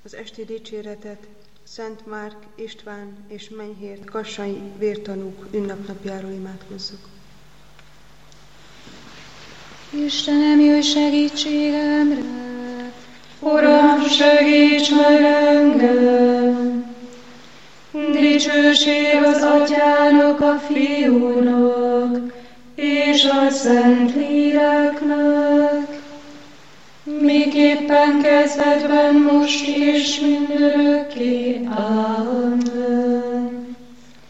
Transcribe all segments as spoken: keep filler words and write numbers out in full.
Az esti dicséretet Szent Márk István és Menyhért kassai vértanúk ünnepnapjáról imádkozzuk. Istenem, jöjj segítségemre! Uram, segíts meg engem! Dicsőség az Atyának, a Fiúnak és a Szentléleknek, miképpen kezdetben, most és mindörökké. Amen.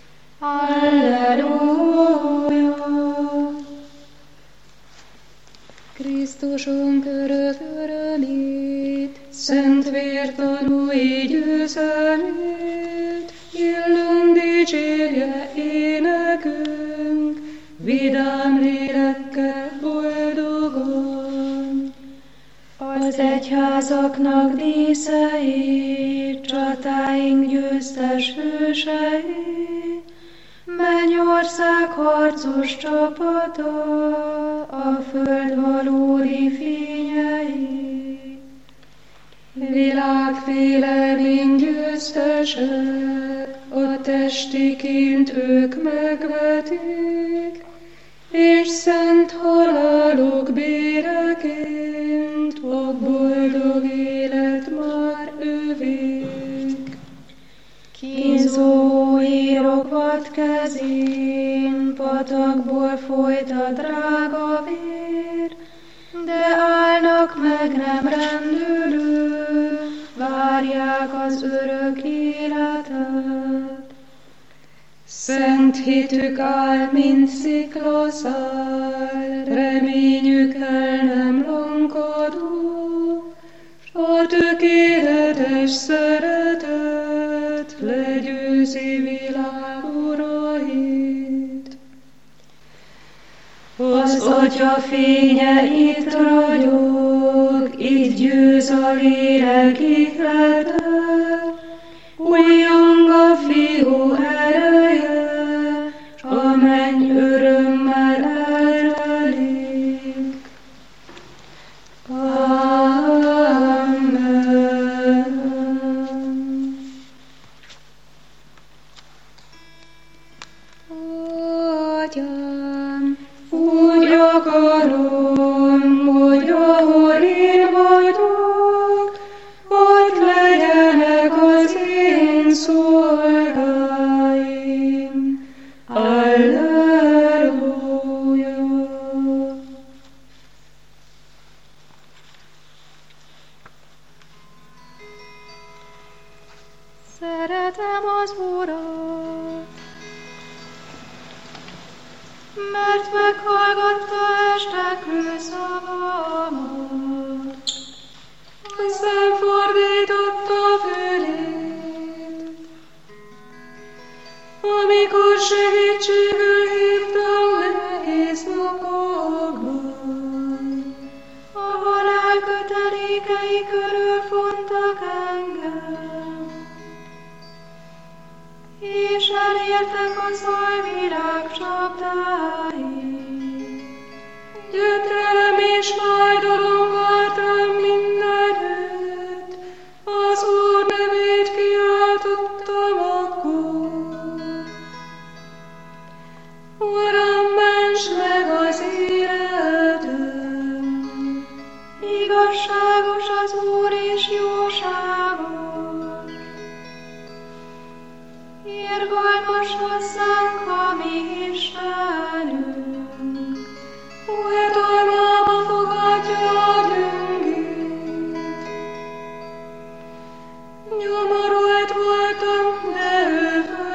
Alleluja! Krisztusunk örök örömét, szent vértanúi győzelmét, illőn dicsérje énekünk, vidám lélekkel boldogan. Az egyházaknak díszei, csatáink győztes hősei, Mennyország harcos csapata, a föld valódi fényei. Világfélemény győztesek, a testiként ők megvetik, és szent halálok béreként a boldog élet már övék. Kínzó írok vad kezén, patakból folyt a drága vér, de állnak meg nem rendülő, várják az örök életet. Szent hitük áll, mint sziklaszál, reményük el nem lankadó, s a tökéletes szeretet legyőzi világ urait. Az Atya fénye itt ragyog, itt győz a lélek ihlete, újjong a Fiú ereje, s a menny örömmel eltelik. Amen. Atyám, úgy akarom, hogy ahol én vagyok, ott legyenek az én szolgáim. Alleluja. Szeretem az Urat, mert meghallgatta esteklő szavamat, szemfordította fülét, amikor segítségül hívtam nehéz napokban. A halál kötelékei körül fontak engem, és elértek a zajvilág csapdái. Gyötrelem és fájdalom várt rám mindenütt, az Úr nevét kiáltottam akkor. Uram, ments meg az életem, igazságos az Úr és jóságos. Irgalmas hozzánk a mi Istenünk, oltalmába fogadja a gyöngét. Nyomorult voltam, de ő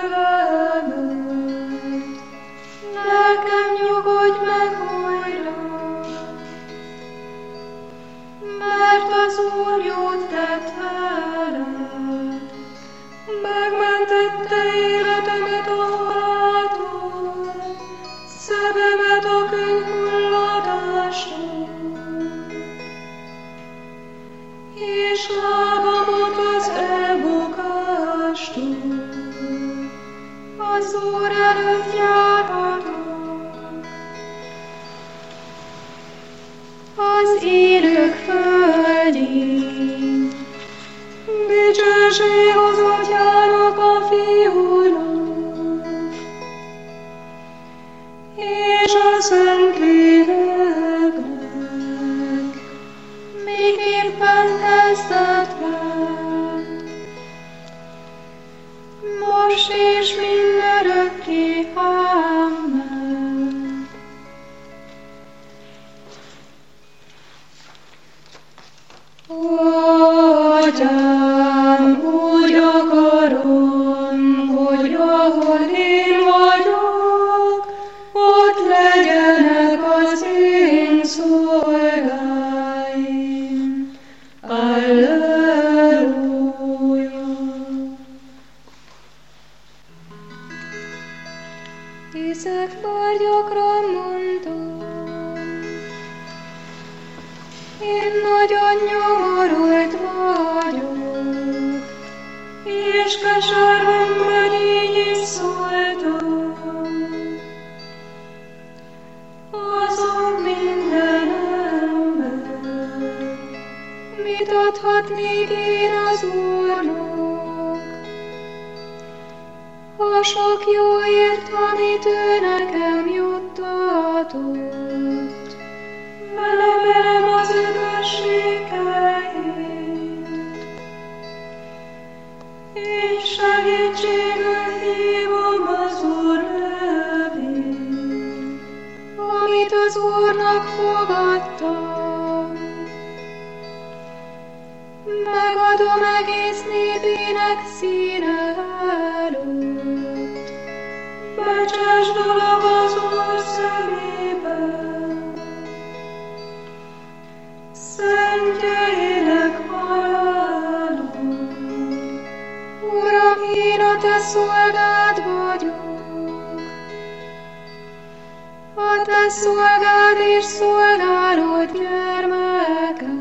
fölemelt, lelkem nyugodj meg újra, mert az Úr jót tett veled, megmentette életemet a haláltól, szememet a könyvhulladástól, és lábamot az elbukástól. Az Úr előtt járhatok, az élők földjén. Dicsőség az Atyának, a Fiúnak, és a Szentléleknek, miképpen kezdetben, most és mindörökké. Amen. Atyám, úgy akarom, hogy ahol én vagyok, ott legyenek az én szolgáim. Alleluja. Hiszek, bár gyakran mondom, én nagyon nyomorult vagyok, és keservemben így is szóltam. Azon minden ember, mit adhatnék én az Úrnak, a sok jóért, amit ő nekem juttatott. Felemelem az üdvösségeit, és segítségül hívom az Úr nevét, amit az Úrnak fogadtam. Megadom egész népének színe előtt, becses dolog az Úr szemében. Szentjeinek halálom, Uram, én a te szolgád vagyok, a te szolgád és szolgálod gyermeke.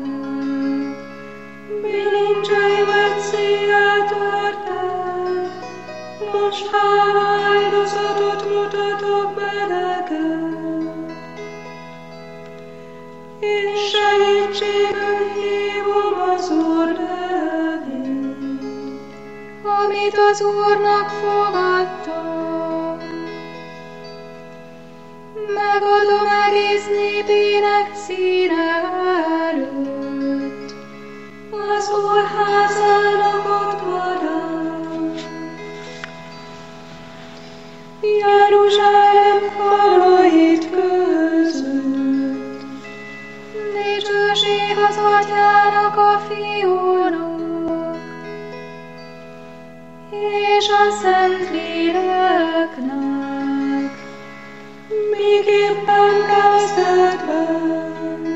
Bilincseimet széjjel törted, most hála áldozatot mutatok be neked. És segítségül hívom az Úr nevét, amit az Úrnak fogadtam. Megadom egész népének színe előtt, az Úr házának otthonán. Jeruzsálem falait között, dicsőség az Atyának, a Fiúnak, és a Szentléleknek, miképpen kezdetben,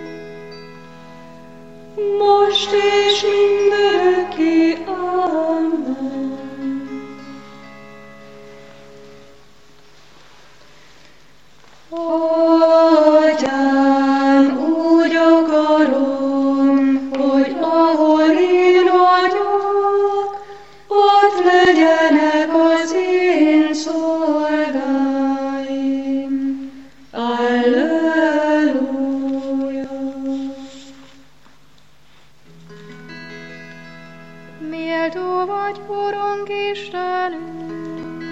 most és mindörökké. Amen. Atyám, úgy akarom, hogy ahol én vagyok, ott legyenek az én szolgáim. Alleluja. Méltó vagy, Urunk Istenünk,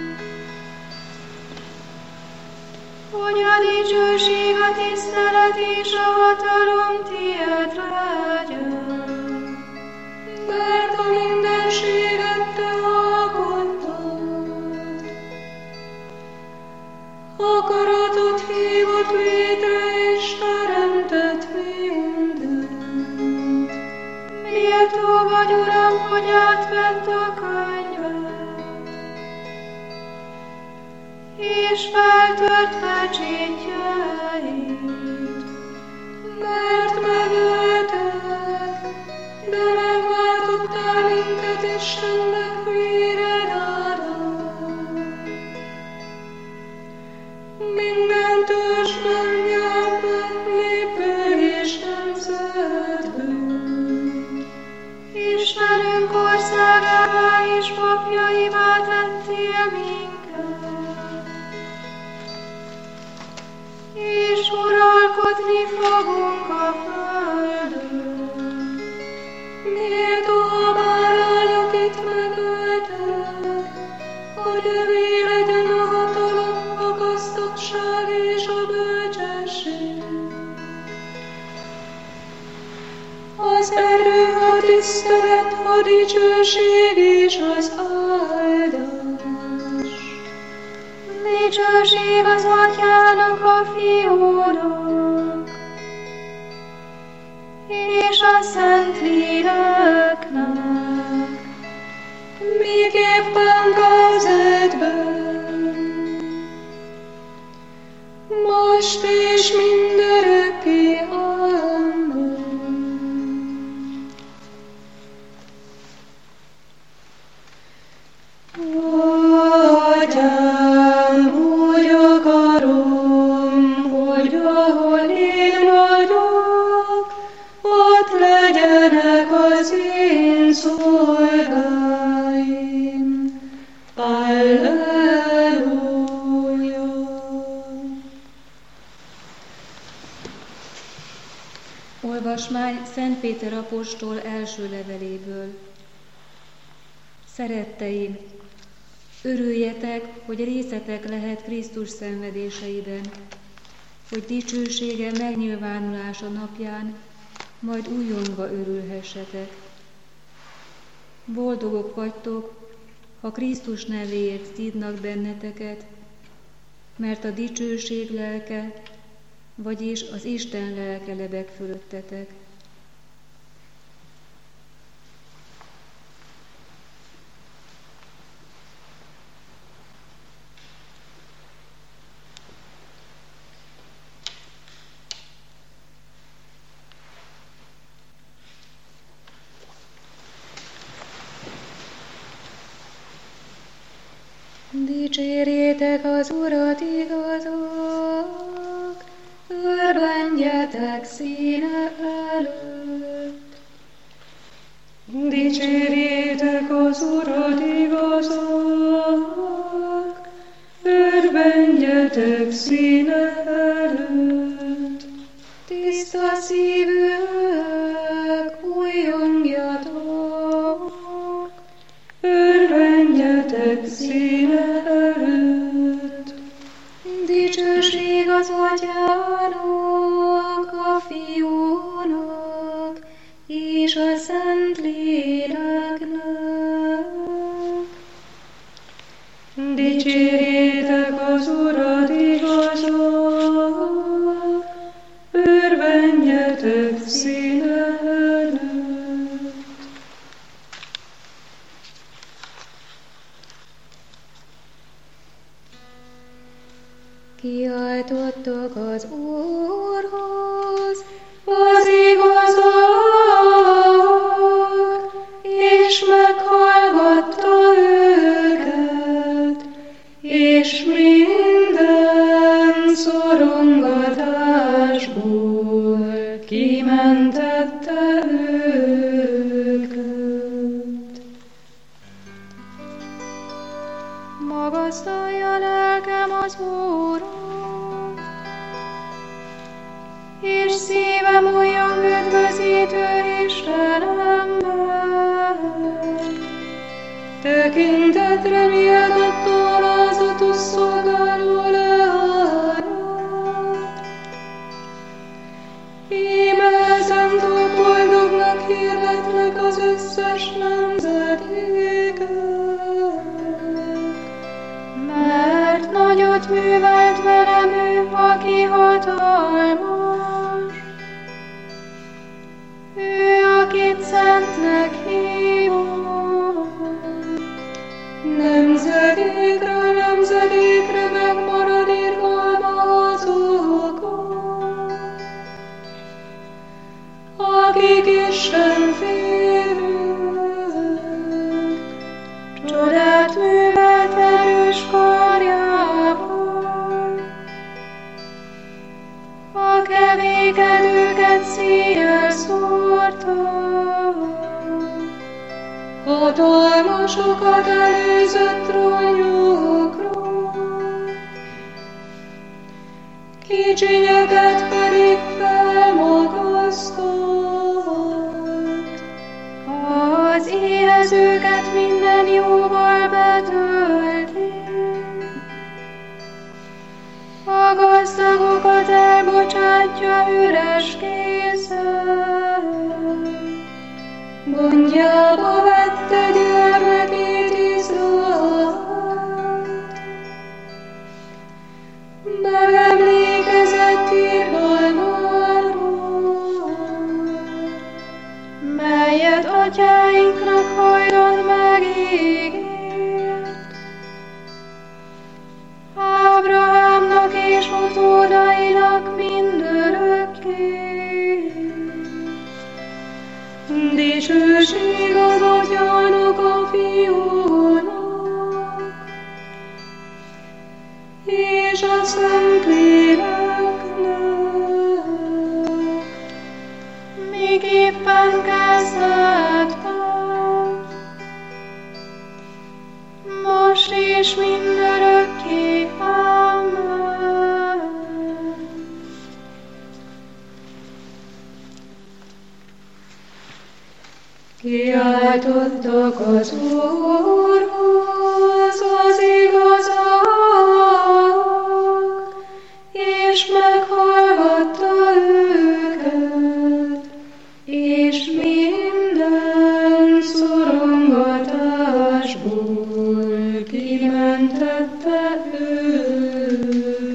hogy a dicsőség, a tisztelet és a hatalom tiéd legyen, mert a mindenséget te alkottad. Akaratod hívott létre és teremtett mindent. Méltó vagy, Uram, hogy átvett a könyvet, és feltört pecsétjeit, mert megölted, de megváltottál minket Istennek véred által. Minden törzsből, nyelvből, népből és nemzetből, Istenünk országává és papjaivá tettél minket, és uralkodni fogunk a földön. Méltó a bárányok Az erő, a tisztelet, a dicsőség és az áldás. Dicsőség az Atyának, a Fiúnak, és a Szentléleknek, miképpen kezdetben, most és mindörökké. Amen. Atyám, úgy akarom, hogy ahol én vagyok, ott legyenek az én szolgáim. Alleluja. Olvasmány Szent Péter apostol első leveléből. Szeretteim, örüljetek, hogy részetek lehet Krisztus szenvedéseiben, hogy dicsősége megnyilvánulása napján majd újongva örülhessetek. Boldogok vagytok, ha Krisztus nevéért szídnak benneteket, mert a dicsőség lelke, vagyis az Isten lelke lebeg fölöttetek. Dicsérjétek az Urat, igazok, örvendjetek színe előtt. Dicsérjétek az Urat, igazok, örvendjetek színe előtt. Tiszta szívűek, újongjatok, örvendjetek színe előtt. Dicsőség az Atyának, a Fiúnak, és a Szentléleknek. Dicsérjétek az Urat, igazok, örvendjetek színe előtt. Kiáltottak az Úrhoz, az igazak, és meghallgatta őket, és minden szorongatásból kimentette őket. Magasztalja lelkem az Úrat, és szívem újjong üdvözítő Istenemben. Tekintetre méltott alázatos szolgáló leányát. Íme ezentúl boldognak hirdetlek az összes nemzedéken, mert nagyot művelt velem ő, aki hatalmas. Ő, akit szentnek hívott, nemzedékről nemzedékre megmarad irgalma azokon, akik Isten félők. Csodát művelt erős karjával, a kevékedőket széjjel szórta, hatalmasokat előzött trónjukról, kicsinyeket pedig felmagasztott, az éhezőket minden jóval betölti, a gazdagokat elbocsátja üres kézzel. Gondjába vette gyermekét Izraelt, megemlékezett irgalmáról, melyet atyáinknak hajdan megígért, Ábrahámnak és utódainak mindörökké. Dicsőség az Atyának, a Fiúnak, és a Szentléleknek, miképpen kezdetben, most és mindörökké. Amen. Kiáltottak az Úrhoz az igazak, és meghallgatta őket, és minden szorongatásból kimentette őket.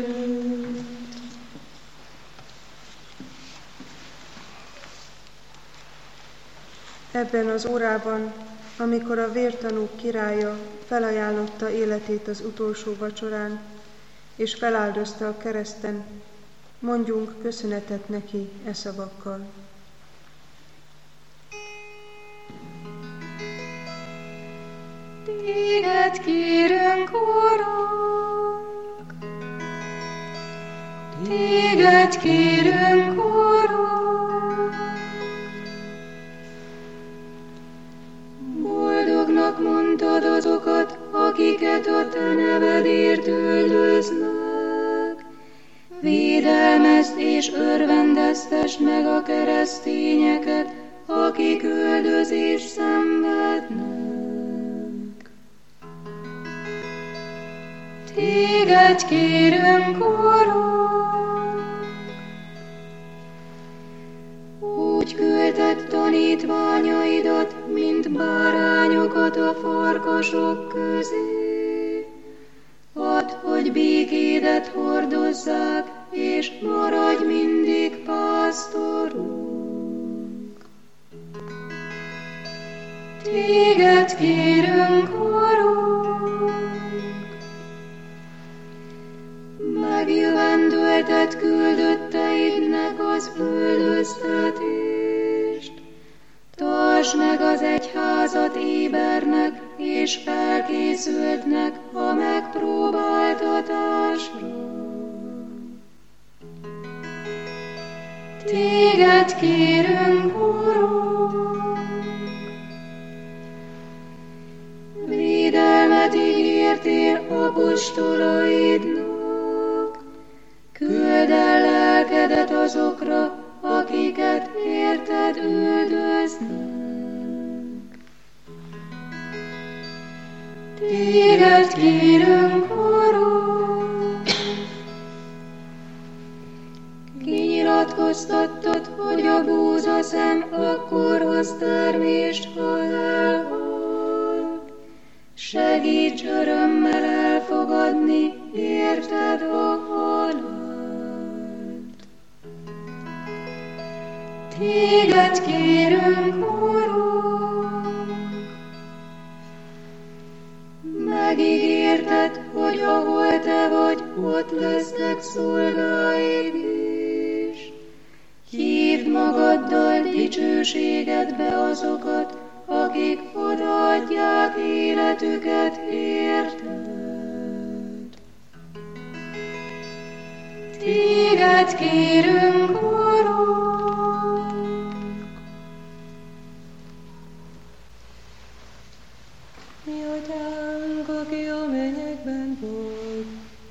Ebben az órában, amikor a vértanúk királya felajánlotta életét az utolsó vacsorán, és feláldozta a kereszten, mondjunk köszönetet neki e szavakkal. Téged kérünk, Urunk, téged kérünk, Urunk, boldognak mondtad azokat, akiket a te nevedért üldöznek. Védelmezd és örvendeztesd meg a keresztényeket, akik üldözést szenvednek. Téged kérünk, Urunk, úgy küldted tanítványaidat, mint bárányokat a farkasok közé. Add, hogy békédet hordozzák, és maradj mindig pásztorunk. Téged kérünk, Urunk, megjövendöltet küldötteidnek az üldöztetést. Tartsd meg az egyházat ébernek és felkészültnek a megpróbáltatásra. Téged kérünk, Urunk, védelmet ígértél apostolaidnak, küldd el lelkedet azokra, akiket érted üldöznek. Téged kérünk, Urunk, kinyilatkoztattad, hogy a búzaszem akkor hoz termést, ha elhal. Segíts örömmel elfogadni, érted a halált. Téged kérünk, Urunk, megígérted, hogy ahol te vagy, ott lesznek szolgáid is. Hívd magaddal dicsőségedbe azokat, akik odaadják életüket érted. Téged kérünk, Urunk, mi Atyánk, aki a mennyekben vagy,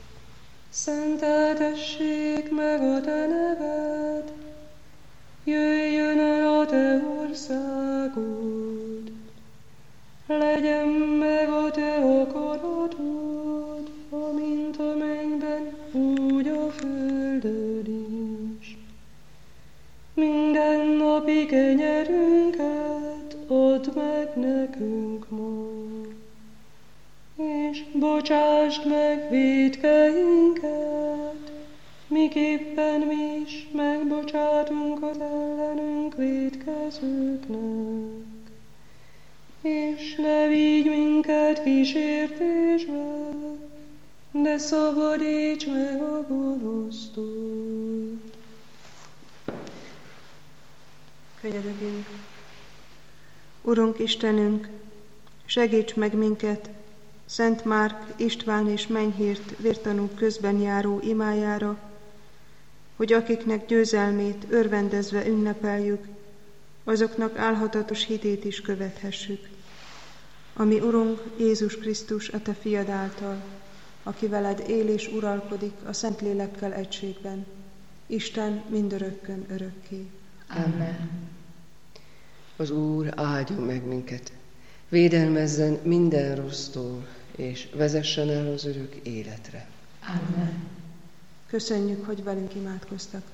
szenteltessék meg a te neved, jöjjön el a te országod, legyen meg a te akaratod, amint a mennyben, úgy a földön is. Minden napi kenyerünket add meg nekünk ma, és bocsásd meg vétkeinket, miképpen mi is megbocsátunk az ellenünk vétkezőknek. És ne vigy minket kísértésbe, de szabadíts meg a gonosztól. Könnyedegünk. Urunk Istenünk, segíts meg minket Szent Márk, István és Menyhírt vértanúk közben járó imájára, hogy akiknek győzelmét örvendezve ünnepeljük, azoknak álhatatos hitét is követhessük. Ami Urunk Jézus Krisztus, a Te fiad által, aki veled él és uralkodik a Szentlélekkel egységben, Isten mindörökkön örökké. Amen. Az Úr áldjon meg minket, védelmezzen minden rossztól, és vezessen el az örök életre. Amen. Köszönjük, hogy velünk imádkoztak.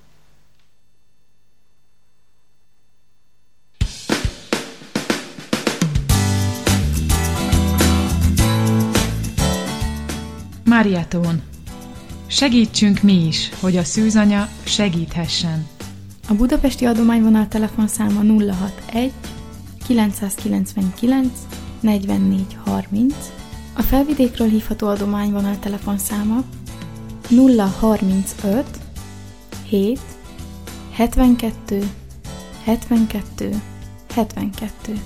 Máriátón. Segítsünk mi is, hogy a szűzanya segíthessen. A budapesti adományvonal telefonszáma nulla hatvanegy kilencszázkilencvenkilenc negyvennégy harminc, a Felvidékről hívható adományvonal telefonszáma nulla harmincöt hét hetvenkettő hetvenkettő hetvenkettő.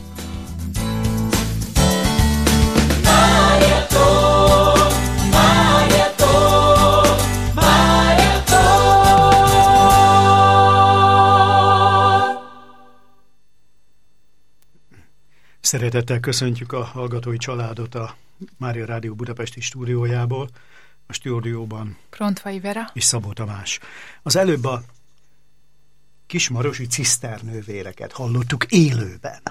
Szeretettel köszöntjük a hallgatói családot a Mária Rádió budapesti stúdiójából, a stúdióban Prontvai Vera és Szabó Tamás. Az előbb a kismarosi ciszternővéreket hallottuk élőben.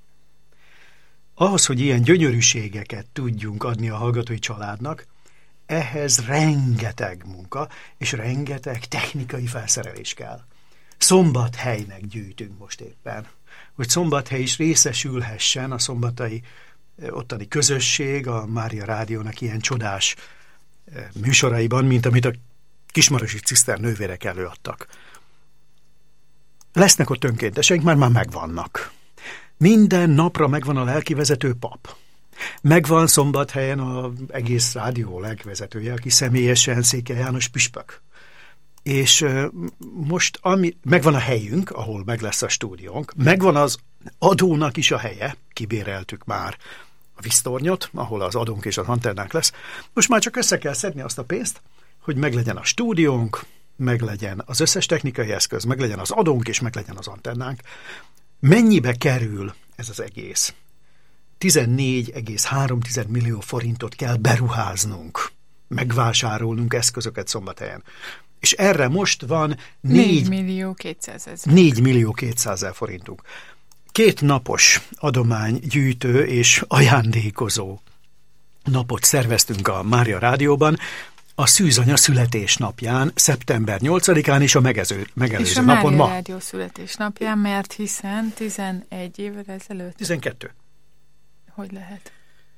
Ahhoz, hogy ilyen gyönyörűségeket tudjunk adni a hallgatói családnak, ehhez rengeteg munka és rengeteg technikai felszerelés kell. Szombathelynek gyűjtünk most éppen, hogy Szombathely is részesülhessen a szombatai ottani közösség a Mária Rádiónak ilyen csodás műsoraiban, mint amit a kismarosi ciszternővérek előadtak. Lesznek ott önkénteseink, már már megvannak. Minden napra megvan a lelkivezető pap. Megvan Szombathelyen az egész rádió lelkivezetője, aki személyesen Székely János püspök. És most ami, megvan a helyünk, ahol meg lesz a stúdiónk, megvan az adónak is a helye, kibéreltük már a víztornyot, ahol az adónk és az antennánk lesz. Most már csak össze kell szedni azt a pénzt, hogy meglegyen a stúdiónk, meglegyen az összes technikai eszköz, meglegyen az adónk és meglegyen az antennánk. Mennyibe kerül ez az egész? tizennégy egész három millió forintot kell beruháznunk, megvásárolnunk eszközöket Szombathelyen. És erre most van négy millió kétszázezer forintunk. Két napos adománygyűjtő és ajándékozó napot szerveztünk a Mária Rádióban, a szűzanya születésnapján, szeptember nyolcadikán és a megező, megelőző és a napon Mária ma. Rádió születésnapján, mert hiszen tizenegy évvel ezelőtt. tizenkettő. Hogy lehet?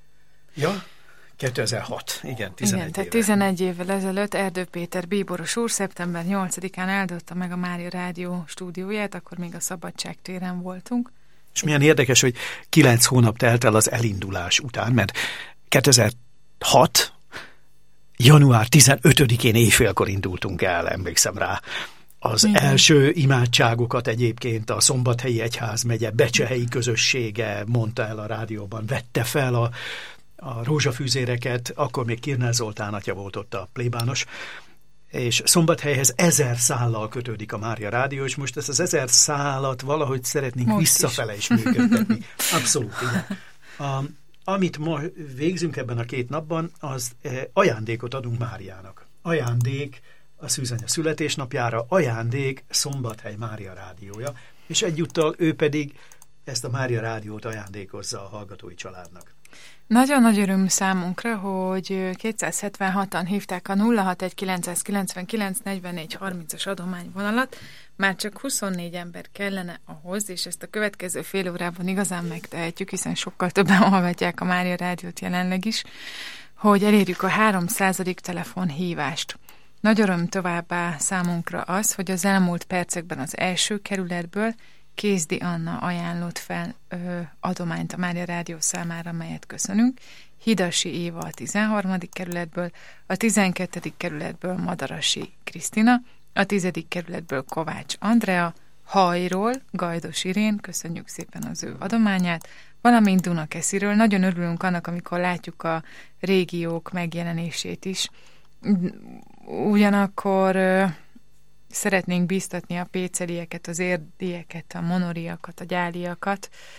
Ja, kétezer-hat. Igen, tizenegy Igen, tehát éve. tizenegy évvel ezelőtt Erdő Péter bíboros úr szeptember nyolcadikán áldotta meg a Mária Rádió stúdióját, akkor még a Szabadság téren voltunk. És milyen érdekes, hogy kilenc hónap telt el az elindulás után, mert kétezer-hat január tizenötödikén éjfélkor indultunk el, emlékszem rá. Az Igen. első imádságokat egyébként a Szombathelyi Egyházmegye Becsehelyi közössége mondta el a rádióban, vette fel a, a rózsafűzéreket, akkor még Kirnel Zoltán atya volt ott a plébános, és Szombathelyhez ezer szállal kötődik a Mária Rádió, és most ezt az ezer szálat valahogy szeretnénk most visszafele is, is működtetni. Abszolút, igen. A, amit ma végzünk ebben a két napban, az ajándékot adunk Máriának. Ajándék a szűzanya születésnapjára, ajándék Szombathely Mária Rádiója, és egyúttal ő pedig ezt a Mária Rádiót ajándékozza a hallgatói családnak. Nagyon nagy öröm számunkra, hogy kétszázhetvenhatan hívták a nulla hatvanegy kilencszázkilencvenkilenc negyvennégy harmincas adományvonalat, Már csak huszonnégy ember kellene ahhoz, és ezt a következő fél órában igazán megtehetjük, hiszen sokkal többen hallgatják a Mária Rádiót jelenleg is, hogy elérjük a háromszázadik telefonhívást. Nagy öröm továbbá számunkra az, hogy az elmúlt percekben az első kerületből Kézdi Anna ajánlott fel ö, adományt a Mária Rádió számára, melyet köszönünk. Hidasi Éva a tizenharmadik kerületből, a tizenkettedik kerületből Madarasi Krisztina, a tizedik kerületből Kovács Andrea, Hajról Gajdos Irén, köszönjük szépen az ő adományát, valamint Dunakesziről. Nagyon örülünk annak, amikor látjuk a régiók megjelenését is. Ugyanakkor ö, szeretnénk bíztatni a pécelieket, az érdieket, a monoriakat, a gyáliakat,